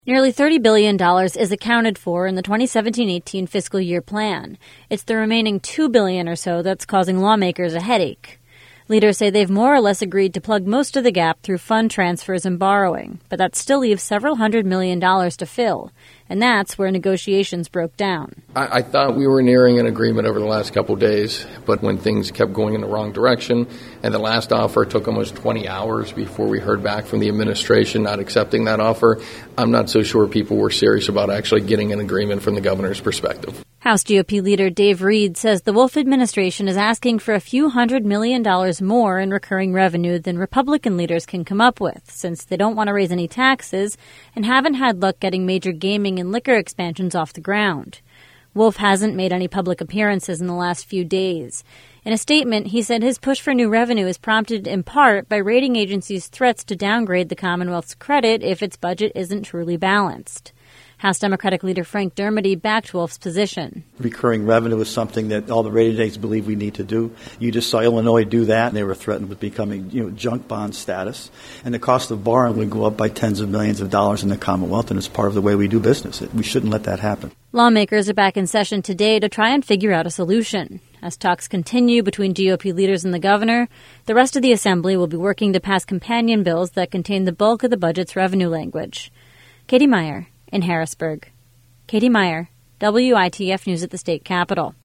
Nearly $30 billion is accounted for in the 2017-18 fiscal year plan. It's the remaining $2 billion or so that's causing lawmakers a headache. Leaders say they've more or less agreed to plug most of the gap through fund transfers and borrowing, but that still leaves several $100 million to fill, and that's where negotiations broke down. I thought we were nearing an agreement over the last couple of days, but when things kept going in the wrong direction, and the last offer took almost 20 hours before we heard back from the administration not accepting that offer, I'm not so sure people were serious about actually getting an agreement from the governor's perspective. House GOP leader Dave Reed says the Wolf administration is asking for a few $100 million more in recurring revenue than Republican leaders can come up with, since they don't want to raise any taxes and haven't had luck getting major gaming and liquor expansions off the ground. Wolf hasn't made any public appearances in the last few days. In a statement, he said his push for new revenue is prompted in part by rating agencies' threats to downgrade the Commonwealth's credit if its budget isn't truly balanced. House Democratic leader Frank Dermody backed Wolf's position. Recurring revenue is something that all the rating agencies believe we need to do. You just saw Illinois do that, and they were threatened with becoming junk bond status. And the cost of borrowing would go up by tens of millions of dollars in the Commonwealth, and it's part of the way we do business. We shouldn't let that happen. Lawmakers are back in session today to try and figure out a solution. As talks continue between GOP leaders and the governor, the rest of the Assembly will be working to pass companion bills that contain the bulk of the budget's revenue language. Katie Meyer in Harrisburg. Katie Meyer, WITF News at the State Capitol.